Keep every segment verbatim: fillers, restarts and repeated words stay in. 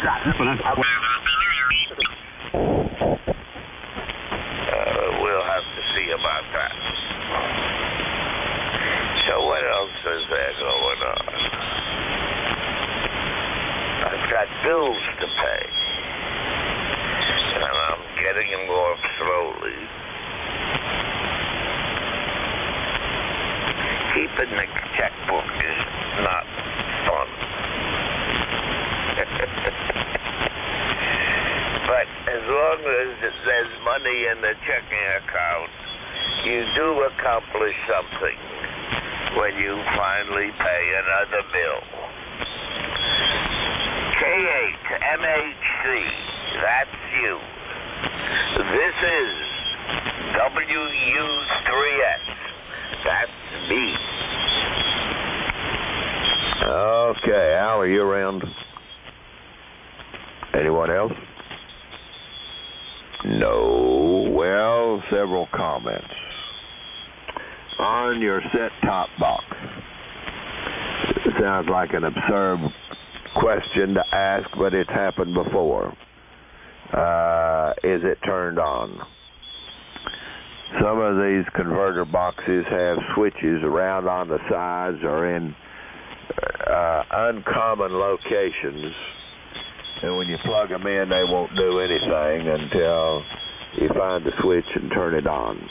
Uh, we'll have to see about that. So what else is there going on? I've got bills to pay. And I'm getting them off slowly. Keeping the checkbook is not fun. But as long as there's money in the checking account, you do accomplish something when you finally pay another bill. K eight M H C, that's you. This is W U three S, that's me. Okay, Al, are you around? Anyone else? No. Well, several comments. On your set-top box, it sounds like an absurd question to ask, but it's happened before. Uh, is it turned on? Some of these converter boxes have switches around on the sides or in uh, uncommon locations, and when you plug them in, they won't do anything until you find the switch and turn it on.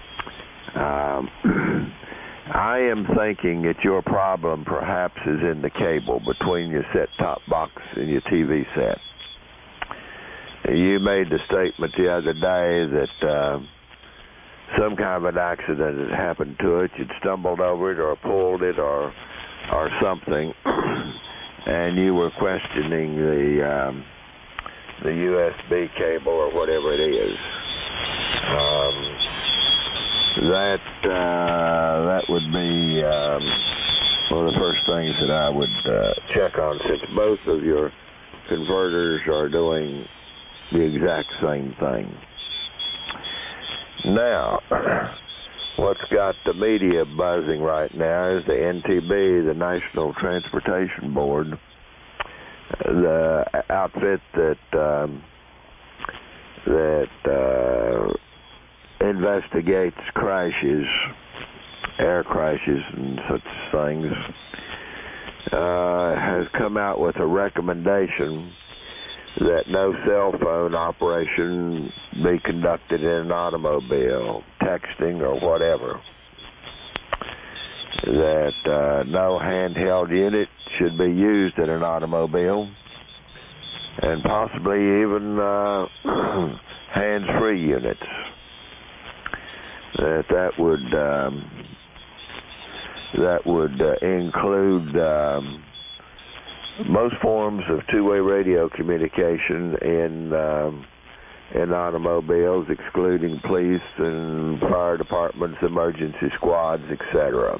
Um, I am thinking that your problem perhaps is in the cable between your set-top box and your T V set. You made the statement the other day that uh, some kind of an accident had happened to it. You'd stumbled over it or pulled it or or something, and you were questioning the um, the U S B cable or whatever it is. Um, that uh, that would be um, one of the first things that I would uh, check on, since both of your converters are doing the exact same thing. Now, what's got the media buzzing right now is the N T B, the National Transportation Board, the outfit that um, that uh, investigates crashes, air crashes and such things, uh, has come out with a recommendation that no cell phone operation be conducted in an automobile, texting or whatever. That uh, no handheld unit should be used in an automobile, and possibly even uh, hands-free units. That that would um, that would uh, include um, most forms of two-way radio communication in um, in automobiles, excluding police and fire departments, emergency squads, et cetera.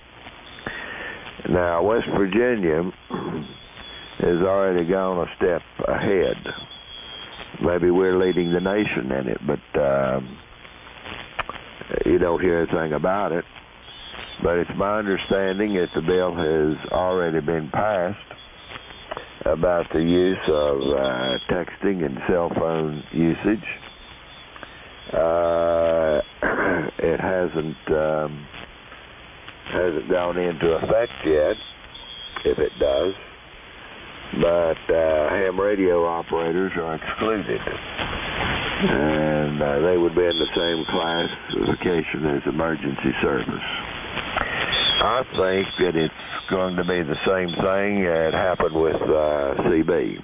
Now, West Virginia has already gone a step ahead. Maybe we're leading the nation in it, but um, you don't hear anything about it. But it's my understanding that the bill has already been passed about the use of uh, texting and cell phone usage. Uh, it hasn't um, hasn't gone into effect yet, if it does. But uh, ham radio operators are excluded, and uh, they would be in the same classification as emergency service. I think that it's going to be the same thing that happened with uh, C B.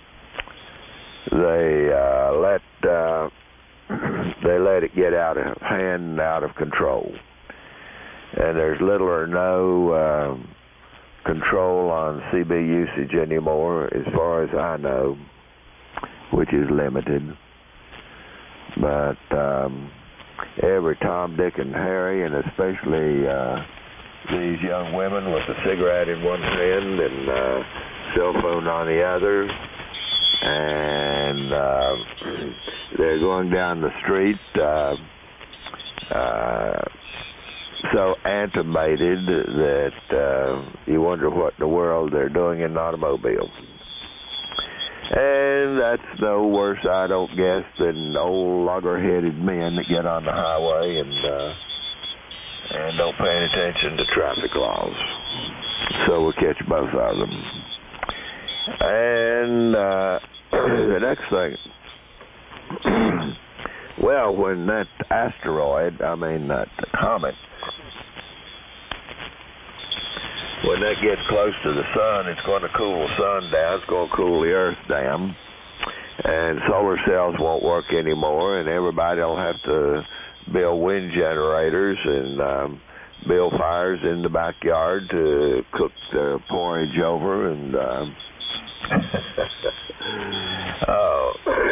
They uh, let uh, they let it get out of hand and out of control, and there's little or no uh, control on C B usage anymore, as far as I know, which is limited. But um, every Tom, Dick, and Harry, and especially uh, these young women with a cigarette in one hand and uh, cell phone on the other, and uh, they're going down the street uh, uh, so animated that uh, you wonder what in the world they're doing in an automobile. And that's no worse, I don't guess, than old logger-headed men that get on the highway and uh, and don't pay any attention to traffic laws. So we'll catch both of them. And uh, the next thing, well, when that asteroid, I mean that comet, when that gets close to the sun, it's going to cool the sun down, it's going to cool the earth down, and solar cells won't work anymore, and everybody will have to build wind generators and um, build fires in the backyard to cook the porridge over, and um, oh,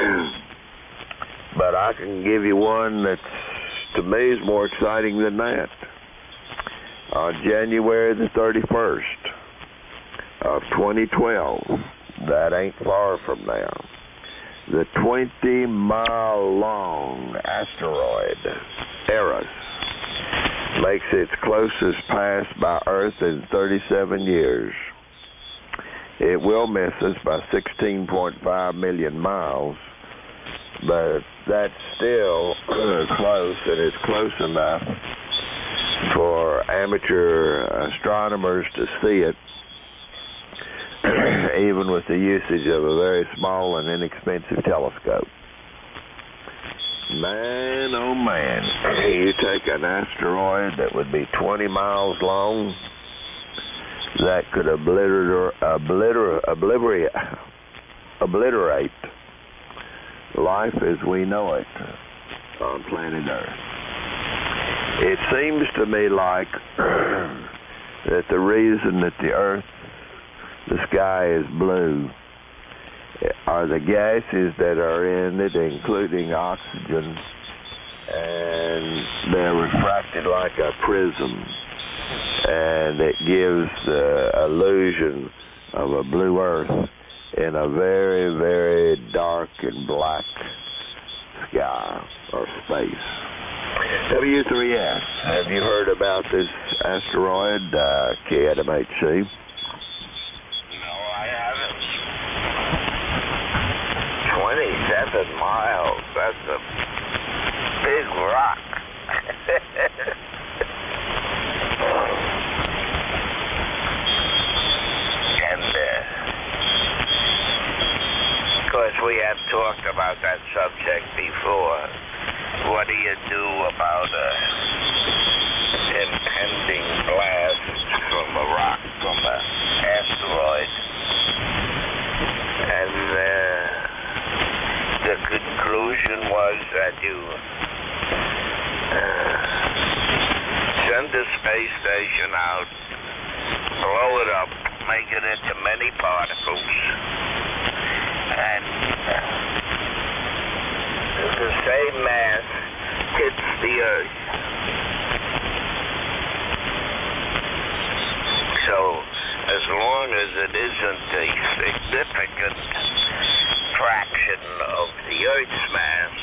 but I can give you one that's, to me, is more exciting than that. On January the thirty-first of twenty twelve, that ain't far from now, the twenty mile long asteroid Eris makes its closest pass by Earth in thirty-seven years. It will miss us by sixteen point five million miles, but that's still close, and it's close enough for amateur astronomers to see it, even with the usage of a very small and inexpensive telescope. Man, oh man, you take an asteroid that would be twenty miles long, that could obliterate, obliterate, obliterate, obliterate life as we know it on planet Earth. It seems to me like that the reason that the Earth, the sky is blue, are the gases that are in it, including oxygen, and they're refracted like a prism, and it gives the illusion of a blue Earth in a very, very dark and black sky or space. W three S, have you heard about this asteroid, uh, K M H C? No, I haven't. twenty-seven miles, that's a big rock. And, uh, of course, we have talked about that subject before. What do you do about a impending blast from a rock, from an asteroid? And uh, the conclusion was that you uh, send the space station out, blow it up, make it into many particles, and the same mass hits the Earth. So, as long as it isn't a significant fraction of the Earth's mass,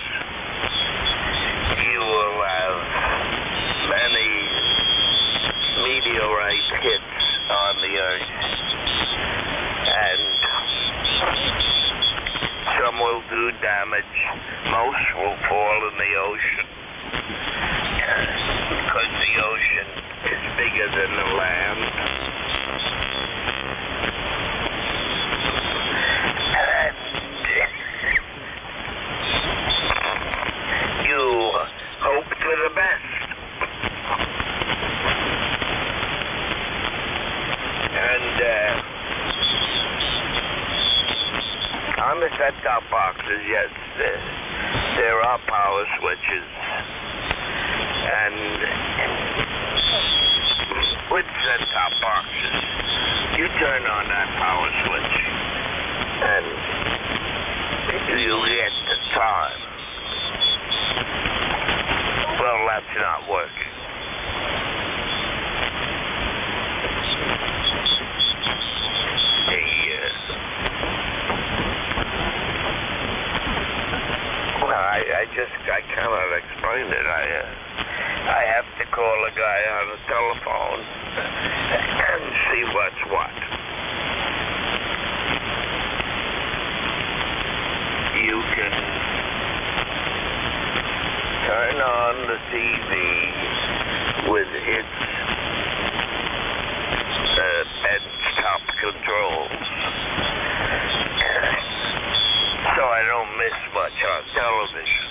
you will have many meteorite hits on the Earth, and some will do damage. Most will fall in the ocean, because the ocean is bigger than the land. And you hope for the best. And uh, on the set-top boxes, yes, there, there are power switches. And with set-top boxes, you turn on that power switch, and you get the time. Well, that's not working. I, I just, I cannot explain it. I, uh, I have to call a guy on the telephone and see what's what. V with its uh, top controls. So I don't miss much on television.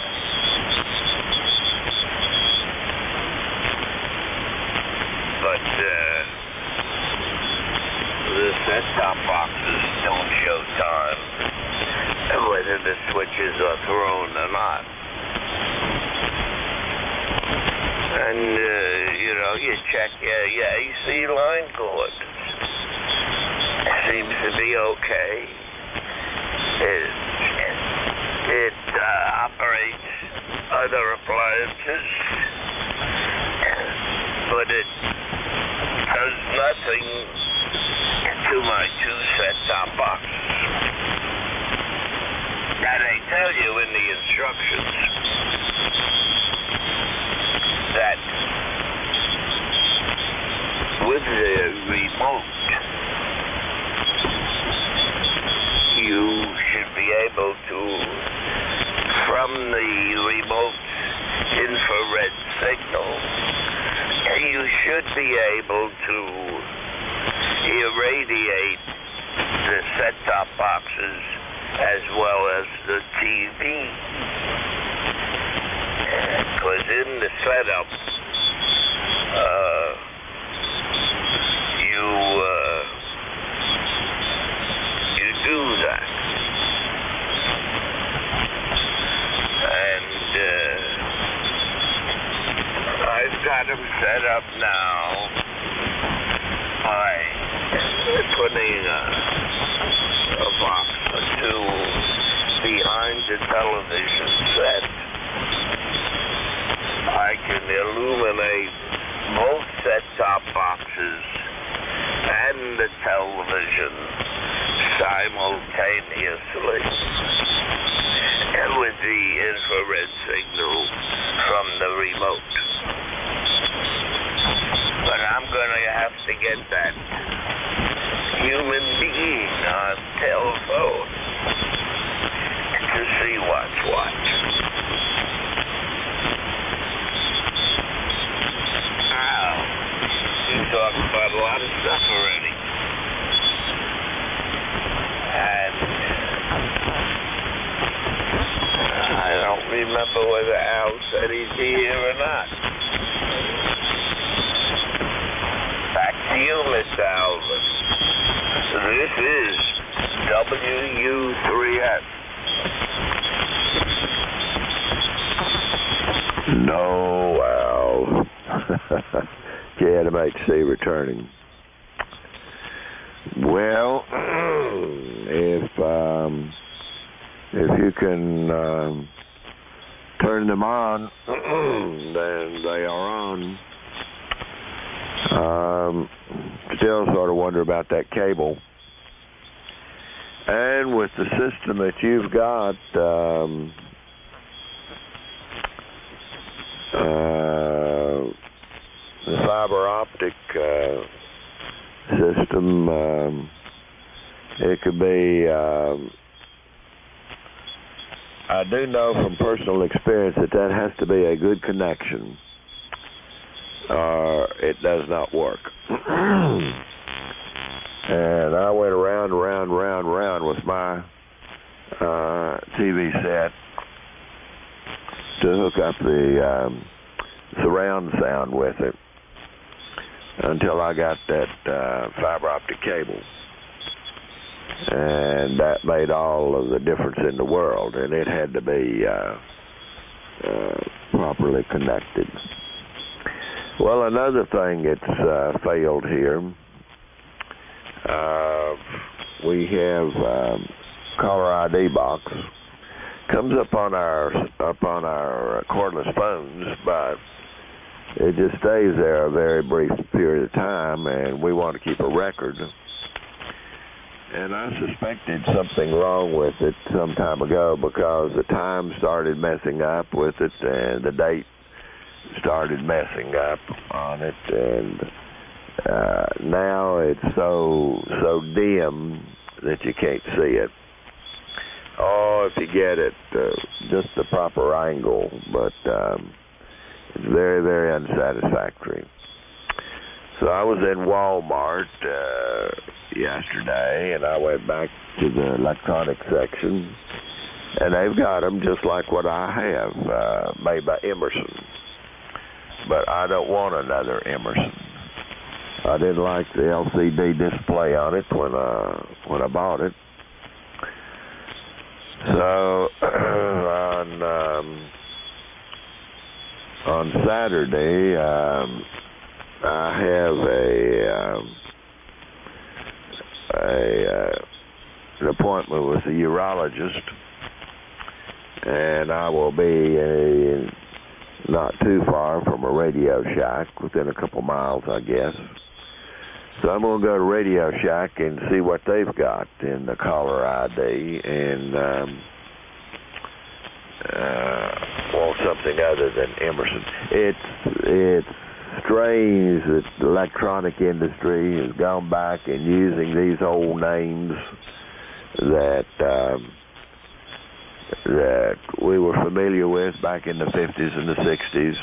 But uh, the set-top boxes don't show time, whether the switches are thrown or not. And, uh, you know, you check your, your A C line cord. Seems to be okay. It, it uh, operates other appliances, but it does nothing to my two set-top boxes. And they tell you in the instructions that with the remote, you should be able to, from the remote infrared signal, you should be able to irradiate the set-top boxes as well as the T V. Because in the setup, uh, you, uh, you do that. And, uh, I've got them set up now by putting a, a box or two behind the television set. I can illuminate both set-top boxes and the television simultaneously with the infrared signal from the remote. But I'm going to have to get that human being on telephone to see what's what. Wow. You talked about a lot of stuff already. And I don't remember whether Al said he'd be here or not. Back to you, Mister Alvin. This is W U three S. No, Al. K M H C returning. Well, if um, if you can um, turn them on, then they are on. Um, still sort of wonder about that cable. And with the system that you've got, um, uh, the fiber optic uh, system, um, it could be, um, I do know from personal experience that that has to be a good connection, or it does not work. And I went around, around, round, round with my uh, T V set to hook up the um, surround sound with it until I got that uh, fiber optic cable. And that made all of the difference in the world, and it had to be uh, uh, properly connected. Well, another thing that's uh, failed here, uh, we have um, caller I D box. Comes up on our up on our cordless phones, but it just stays there a very brief period of time, and we want to keep a record. And I suspected something wrong with it some time ago because the time started messing up with it, and the date started messing up on it, and uh, now it's so so dim that you can't see it. Oh, if you get it uh, just the proper angle, but um, It's very, very unsatisfactory. So I was in Walmart uh, yesterday, and I went back to the electronic section, and they've got them just like what I have, uh, made by Emerson. But I don't want another Emerson. I didn't like the L C D display on it when uh, when I bought it. So on um, on Saturday, um, I have a um, a uh, an appointment with a urologist, and I will be uh, not too far from a Radio Shack, within a couple miles, I guess. So I'm going to go to Radio Shack and see what they've got in the caller I D, and um, uh, want something other than Emerson. It's it's strange that the electronic industry has gone back and using these old names that um, that we were familiar with back in the fifties and the sixties.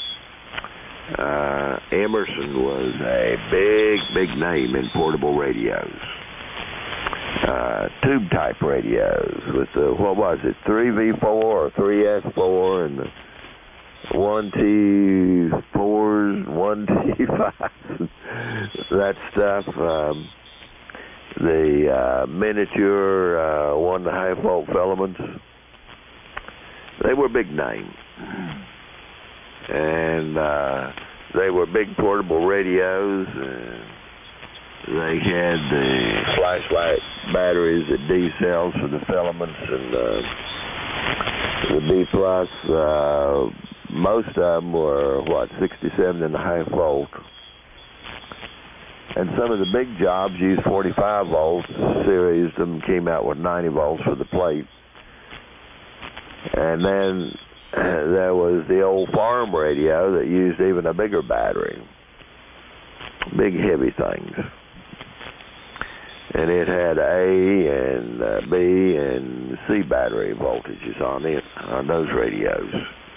Uh, Emerson was a big, big name in portable radios. Uh, tube-type radios with the, what was it, three V four or three S four and the one T fours, one T fives, that stuff. Um, the uh, miniature uh, one and a half volt filaments. They were big name. And uh, they were big portable radios. Uh, they had the flashlight batteries, the D cells for the filaments, and uh, the B plus. Uh, most of them were, what, sixty-seven and a half volt. And some of the big jobs used forty-five volts. Series of them came out with ninety volts for the plate. And then uh, there was the old farm radio that used even a bigger battery. Big, heavy things. And it had A and uh, B and C battery voltages on it, on those radios.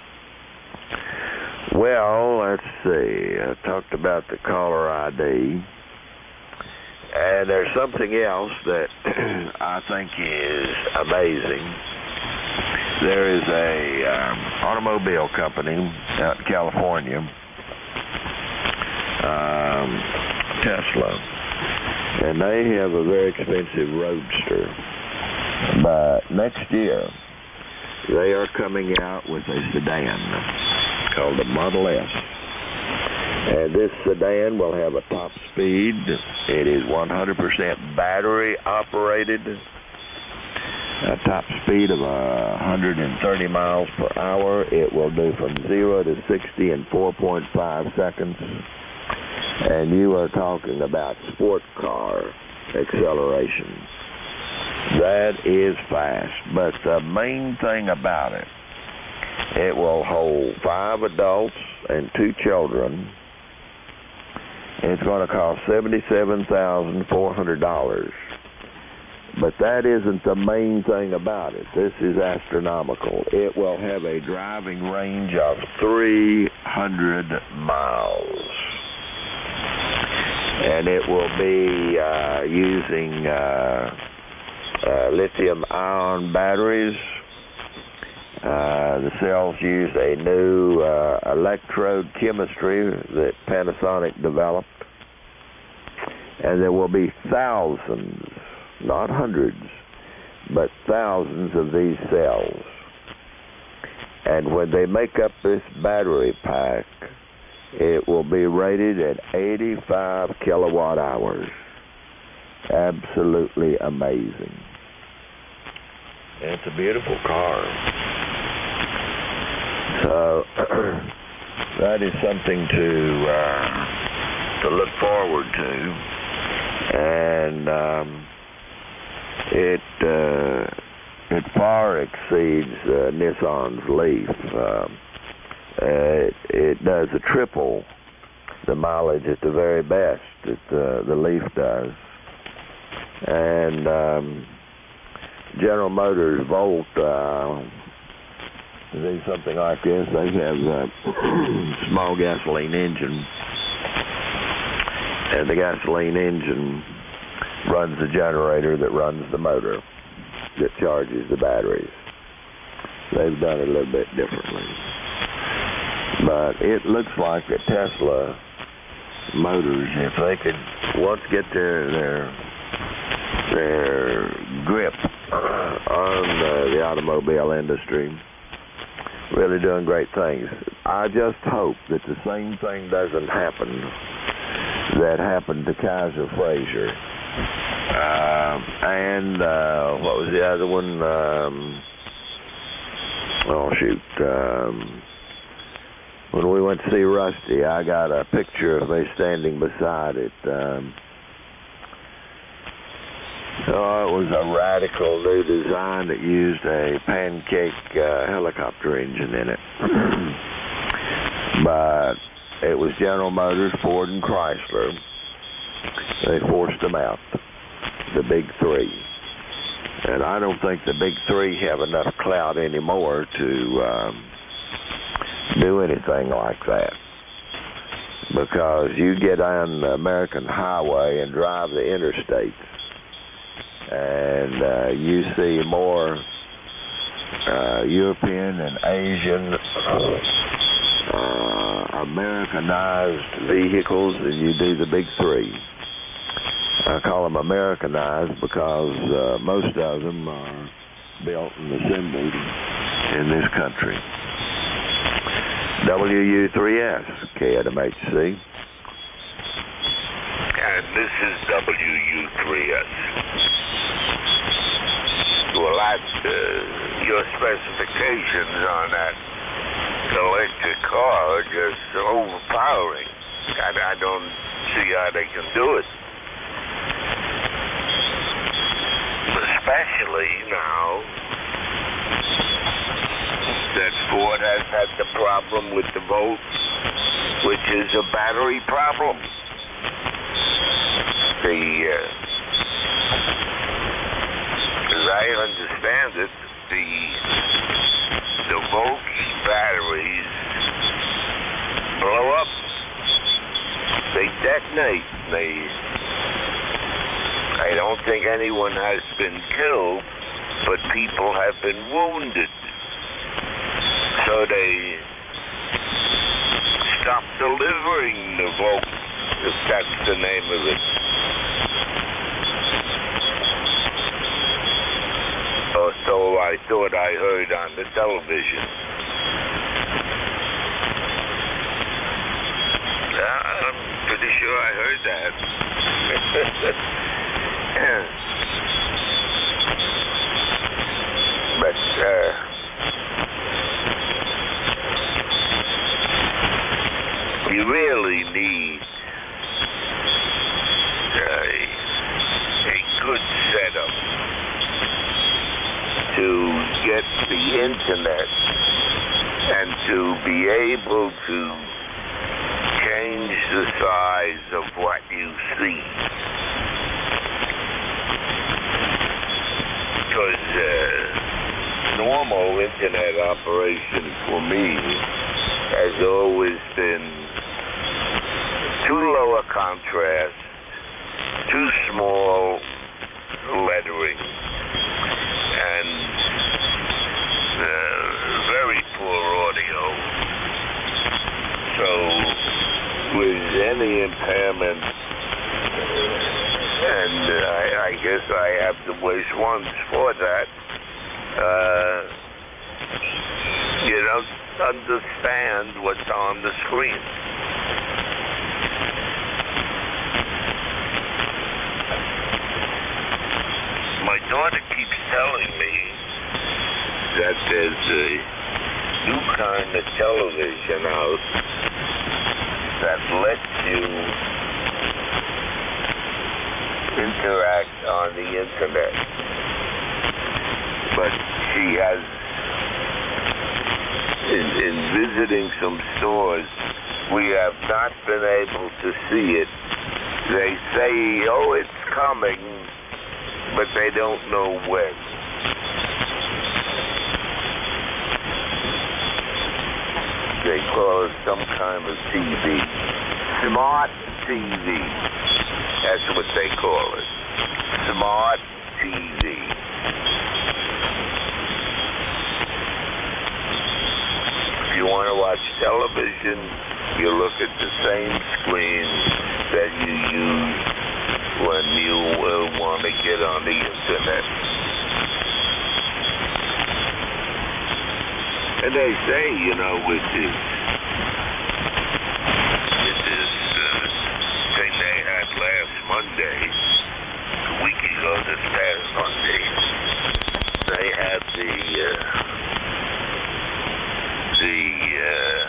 Well, let's see. I talked about the caller I D. And there's something else that I think is amazing. There is a um, automobile company out in California, um, Tesla, and they have a very expensive roadster. But next year, they are coming out with a sedan called the Model S. And this sedan will have a top speed. It is one hundred percent battery operated. A top speed of one hundred thirty miles per hour. It will do from zero to sixty in four point five seconds. And you are talking about sport car acceleration. That is fast. But the main thing about it, it will hold five adults and two children. It's going to cost seventy-seven thousand four hundred dollars. But that isn't the main thing about it. This is astronomical. It will have a driving range of three hundred miles. And it will be uh, using uh, uh, lithium-ion batteries. Uh, the cells use a new uh, electrode chemistry that Panasonic developed. And there will be thousands, not hundreds, but thousands of these cells. And when they make up this battery pack, it will be rated at eighty-five kilowatt hours. Absolutely amazing. And it's a beautiful car. So that is something to uh, to look forward to. And um, it uh, it far exceeds uh, Nissan's Leaf. Uh, it, it does a triple the mileage at the very best that uh, the Leaf does. And um, General Motors Volt uh, to do something like this, they have a small gasoline engine, and the gasoline engine runs the generator that runs the motor that charges the batteries. They've done it a little bit differently. But it looks like that Tesla Motors, if they could once get their their, their grip on uh, the automobile industry, really doing great things. I just hope that the same thing doesn't happen that happened to Kaiser Fraser. Uh, and uh, what was the other one? Um, oh, shoot. Um, when we went to see Rusty, I got a picture of me standing beside it. Um, oh, it was a radical new design that used a pancake uh, helicopter engine in it. But it was General Motors, Ford, and Chrysler. They forced them out, the big three. And I don't think the big three have enough clout anymore to um, do anything like that. Because you get on the American highway and drive the interstates, and uh, you see more uh, European and Asian uh, Americanized vehicles than you do the big three. I call them Americanized because uh, most of them are built and assembled in this country. W U three S, K M H C. And this is W U three S. Well, that, uh, your specifications on that electric car are just overpowering. And I don't see how they can do it. Especially now that Ford has had the problem with the Volt, which is a battery problem. The, uh, as I understand it, the the Volt batteries blow up. They detonate. They. I don't think anyone has been killed, but people have been wounded. So they stopped delivering the Volt, if that's the name of it. Or so I thought I heard on the television. Yeah, I'm pretty sure I heard that. But, uh, you really need a, a good setup to get the internet and to be able to change the size of what you see. Because uh, normal internet operation for me has always been too low a contrast, too small lettering, and uh, very poor audio. So with any impairment, and uh, I, I guess I have the worst ones for that, uh, you don't understand what's on the screen. My daughter keeps telling me that there's a new kind of television out that lets you interact on the internet. But she has, in, in visiting some stores, we have not been able to see it. They say, oh, it's coming, but they don't know when. call it some kind of T V. Smart T V. That's what they call it. Smart T V. If you want to watch television, you look at the same screen that you use when you uh, want to get on the internet. And they say, you know, with this, with this uh, thing they had last Monday, a week ago this past Monday, they had the, uh, the, uh,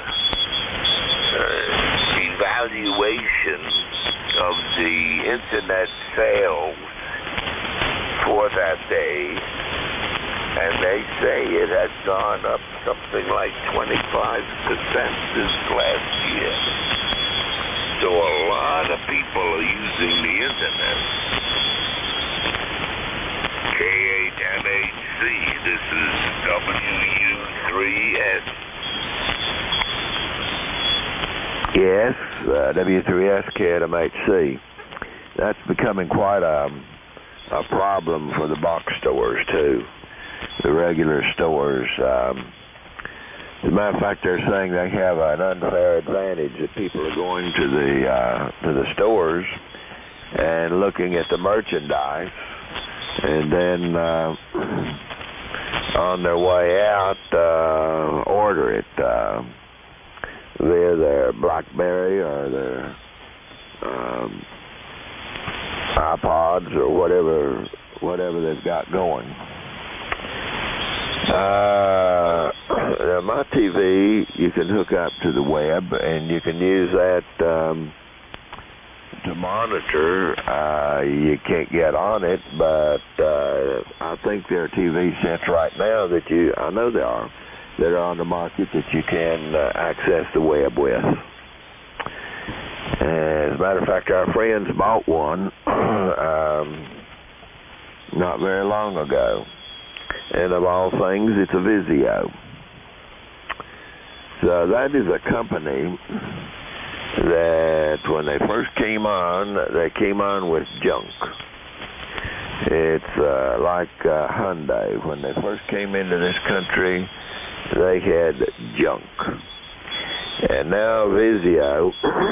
uh, evaluation of the internet sales for that day, and they say it had gone up something like twenty-five percent this last year. So a lot of people are using the internet. K eight M H C, this is W U three S. Yes, uh, W three S K M H C. That's becoming quite a, a problem for the box stores, too. The regular stores. Um, as a matter of fact, they're saying they have an unfair advantage that people are going to the uh, to the stores and looking at the merchandise, and then uh, on their way out, uh, order it uh, via their BlackBerry or their um, iPods or whatever whatever they've got going. Uh, my T V, you can hook up to the web, and you can use that um, to monitor. Uh, you can't get on it, but uh, I think there are T V sets right now that you, I know there are, that are on the market that you can uh, access the web with. As a matter of fact, our friends bought one um, not very long ago. And of all things, it's a Vizio. So that is a company that when they first came on, they came on with junk. It's uh, like uh, Hyundai. When they first came into this country, they had junk. And now Vizio,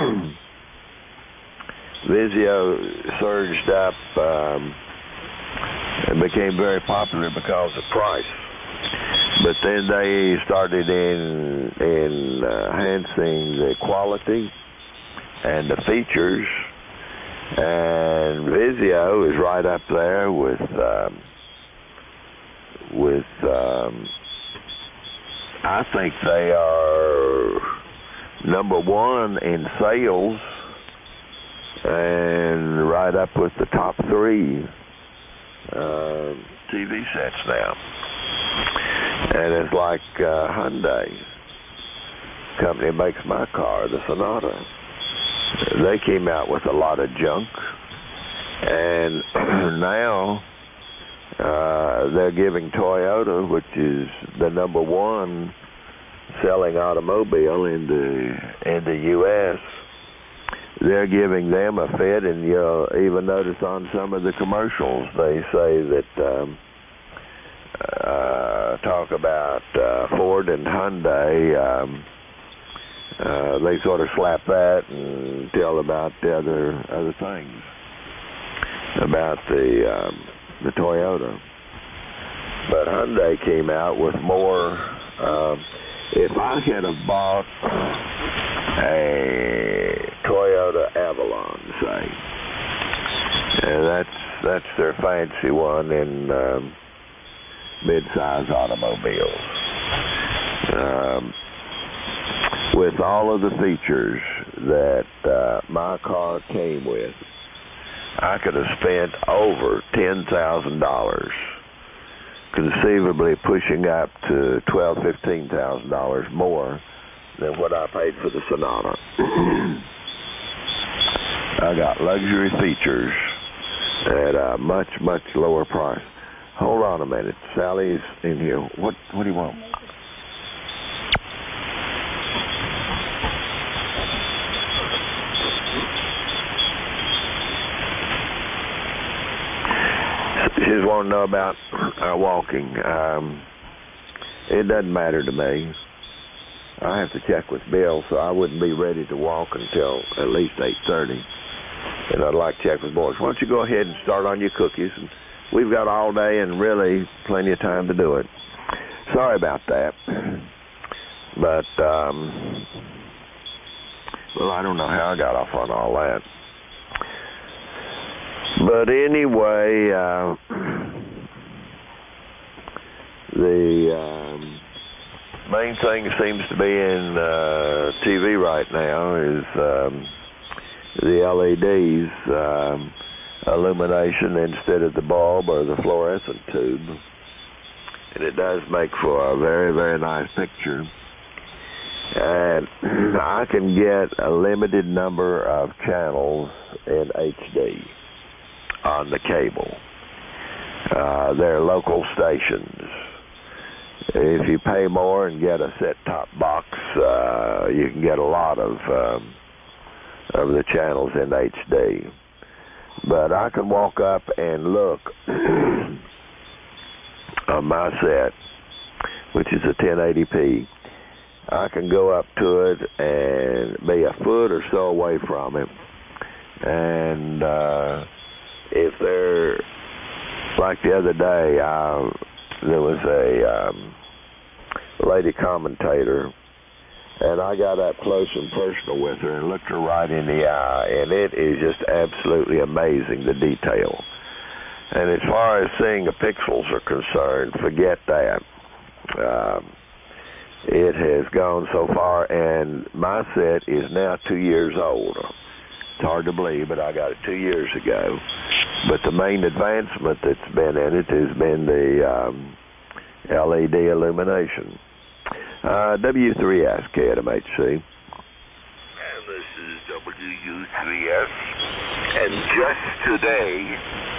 Vizio surged up um, and became very popular because of price. But then they started in, in uh, enhancing the quality and the features, and Vizio is right up there with um, with um, I think they are number one in sales and right up with the top three uh, T V sets now. And it's like uh, Hyundai company makes my car, the Sonata. They came out with a lot of junk, and now uh, they're giving Toyota, which is the number one selling automobile in the in the U S, they're giving them a fit, and you'll even notice on some of the commercials they say that um, uh, talk about uh, Ford and Hyundai. Um, uh, they sort of slap that and tell about the other other things about the um, the Toyota. But Hyundai came out with more. Um, if I had have bought a Toyota Avalon, say, and that's that's their fancy one in um, mid-size automobiles. Um, with all of the features that uh, my car came with, I could have spent over ten thousand dollars, conceivably pushing up to twelve thousand dollars, fifteen thousand dollars more than what I paid for the Sonata. I got luxury features at a much, much lower price. Hold on a minute. Sally's in here. What What do you want? just want to know about uh, walking. Um, it doesn't matter to me. I have to check with Bill, so I wouldn't be ready to walk until at least eight thirty. And I'd like to check with boys. Why don't you go ahead and start on your cookies? And we've got all day and really plenty of time to do it. Sorry about that. But, um, well, I don't know how I got off on all that. But anyway, uh, the um, main thing seems to be in uh, T V right now is um, the L E Ds, um, illumination instead of the bulb or the fluorescent tube. And it does make for a very, very nice picture. And I can get a limited number of channels in H D on the cable. Uh, they're local stations. If you pay more and get a set-top box, uh, you can get a lot of um, of the channels in H D. But I can walk up and look on my set, which is a ten eighty p. I can go up to it and be a foot or so away from it. And uh, if they're, like the other day, I, there was a um, lady commentator, and I got up close and personal with her and looked her right in the eye, and it is just absolutely amazing, the detail. And as far as seeing the pixels are concerned, forget that. Um, it has gone so far, and my set is now two years old. It's hard to believe, but I got it two years ago. But the main advancement that's been in it has been the um, L E D illumination. Uh, W three S, K M H C. And this is W U three S. And just today,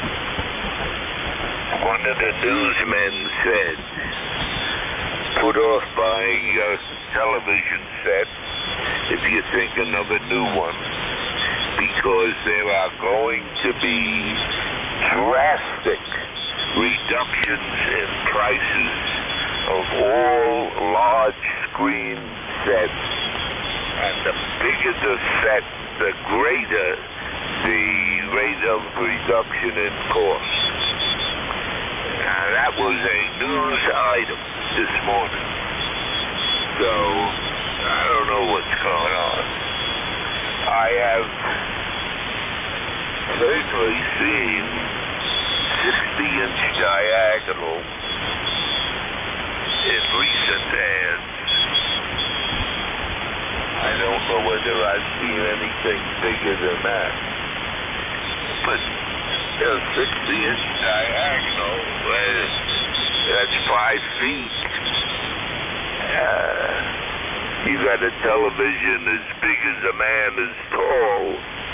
one of the newsmen said, put off buying a television set if you're thinking of a new one, because there are going to be drastic reductions in prices of all large screen sets, and the bigger the set, the greater the rate of reduction in cost. Now, that was a news item this morning, so I don't know what's going on. I have certainly seen sixty inch diagonal in recent ads. I don't know whether I've seen anything bigger than that. But you know, sixty inch diagonal, uh, that's five feet. Uh, you got a television as big as a man is tall.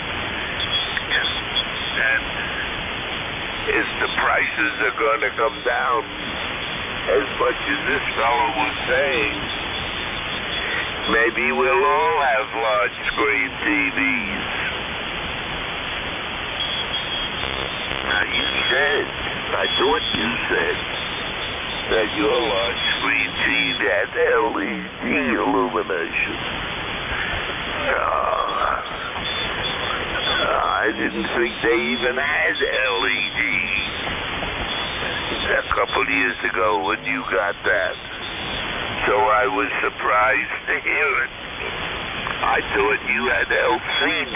And if the prices are going to come down as much as this fellow was saying, maybe we'll all have large screen T Vs. Now, you said, I thought you said, that your large screen T V had L E D illumination. Uh, I didn't think they even had L E D a couple years ago when you got that. So I was surprised to hear it. I thought you had L C D.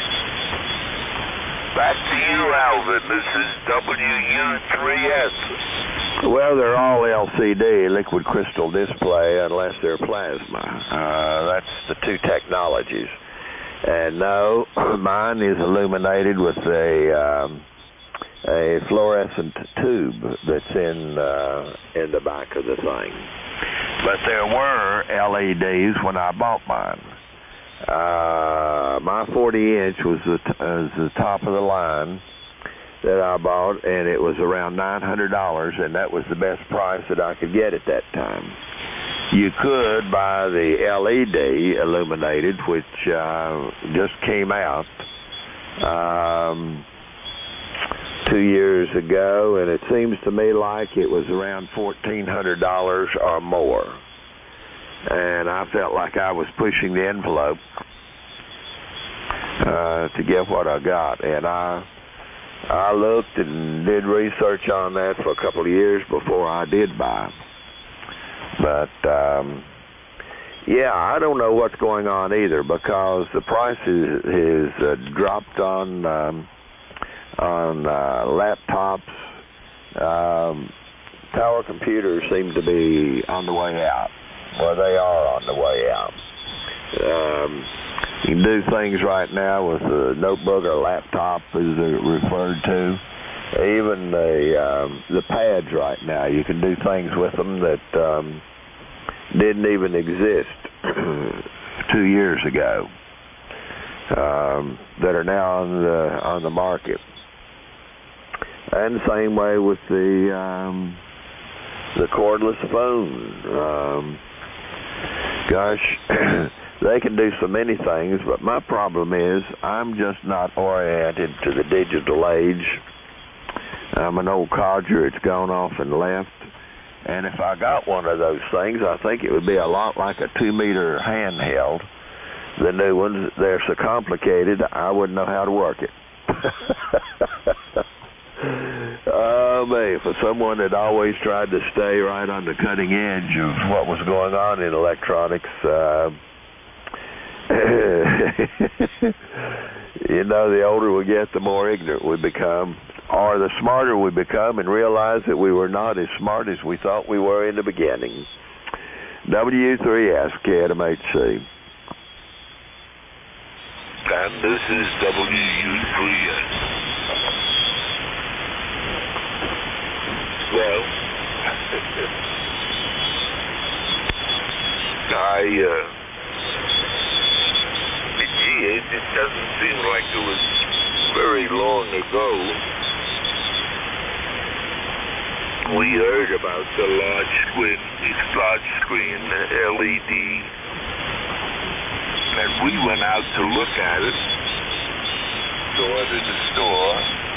Back to you, Alvin. This is W U three S. Well, they're all L C D, liquid crystal display, unless they're plasma. Uh, that's the two technologies. And no, mine is illuminated with a um, a fluorescent tube that's in uh, in the back of the thing. But there were L E Ds when I bought mine. Uh, my forty inch was the, t- was the top of the line that I bought, and it was around nine hundred dollars, and that was the best price that I could get at that time. You could buy the L E D illuminated, which uh, just came out um, two years ago, and it seems to me like it was around fourteen hundred dollars or more. And I felt like I was pushing the envelope uh, to get what I got. And I I looked and did research on that for a couple of years before I did buy. But, um, yeah, I don't know what's going on either, because the price is, is uh, dropped on um, on uh, laptops. Um, power computers seem to be on the way out. Well, they are on the way out. Um, you can do things right now with a notebook or laptop, as they're referred to. Even the um, the pads right now, you can do things with them that um, didn't even exist two years ago, um, that are now on the on the market. And the same way with the um, the cordless phone. Um, gosh, they can do so many things, but my problem is I'm just not oriented to the digital age. I'm an old codger. It's gone off and left. And if I got one of those things, I think it would be a lot like a two-meter handheld. The new ones, they're so complicated, I wouldn't know how to work it. Oh, man, for someone that always tried to stay right on the cutting edge of what was going on in electronics, uh, you know, the older we get, the more ignorant we become, or the smarter we become and realize that we were not as smart as we thought we were in the beginning. W three S, K M H C. And this is W three S. Well, I, uh, gee, it, it doesn't seem like it was very long ago we heard about the large screen, large screen L E D, and we went out to look at it, saw it in the store.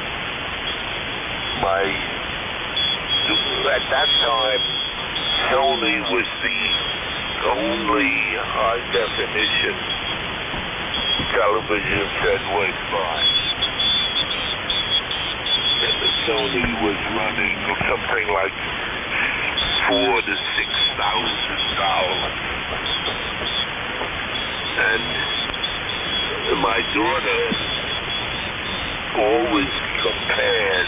My At that time, Sony was the only high-definition television that went by. And the Sony was running something like four to six thousand dollars. And my daughter always compared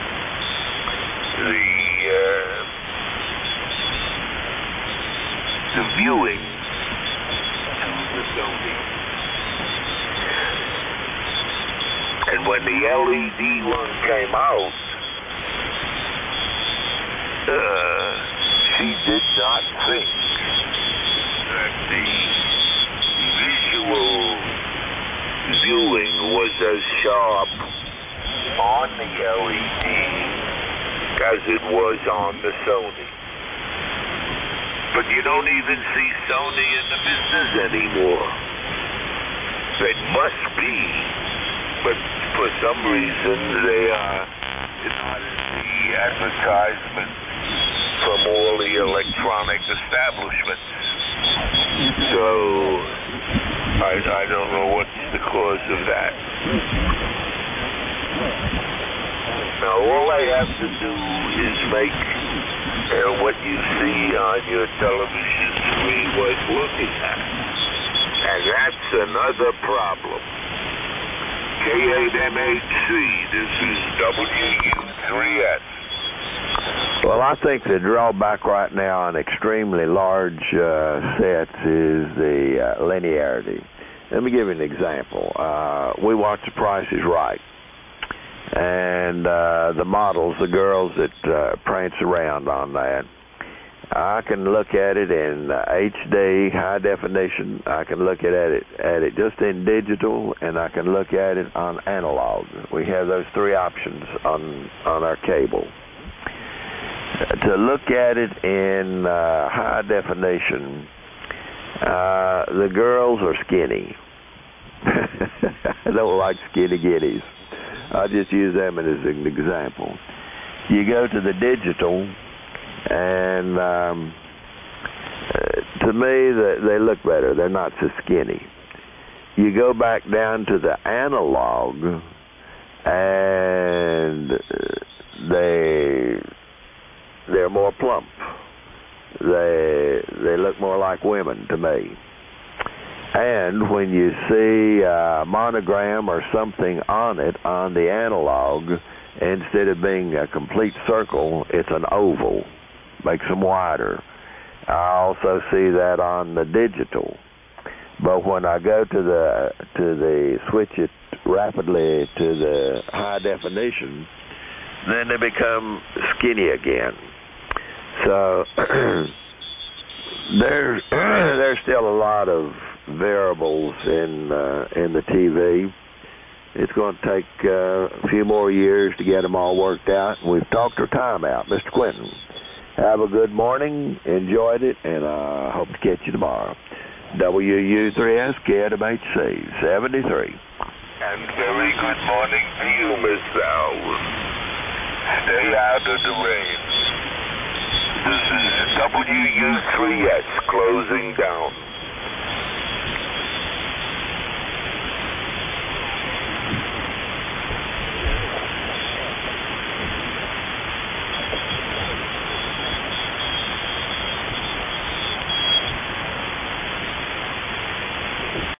the uh, the viewing to the Sony. And when the L E D one came out, uh, she did not think that the visual viewing was as sharp on the L E D as it was on the Sony. But you don't even see Sony in the business anymore. They must be, but for some reason they are not in the advertisement from all the electronic establishments. So I, I don't know what's the cause of that. Now, all I have to do is make uh, what you see on your television screen worth looking at. And that's another problem. K eight M H C, this is W U three S. Well, I think the drawback right now on extremely large uh, sets is the uh, linearity. Let me give you an example. Uh, we watch The Price is Right. And uh, the models, the girls that uh, prance around on that, I can look at it in uh, H D, high definition. I can look at it at it just in digital, and I can look at it on analog. We have those three options on on our cable. To look at it in uh, high definition, uh, the girls are skinny. I don't like skinny giddies. I'll just use them as an example. You go to the digital, and um, uh, to me, they, they look better. They're not so skinny. You go back down to the analog, and they they're more plump. They they look more like women to me. And when you see a monogram or something on it on the analog, instead of being a complete circle, it's an oval. Makes them wider. I also see that on the digital. But when I go to the to the switch it rapidly to the high definition, then they become skinny again. So there's there's still a lot of variables in uh, in the T V. It's going to take uh, a few more years to get them all worked out. And we've talked our time out, Mister Quentin. Have a good morning. Enjoyed it, and I uh, hope to catch you tomorrow. W U three S K M H C seventy-three. And very good morning to you, Miss Al. Stay out of the rain. This is W U three S closing down.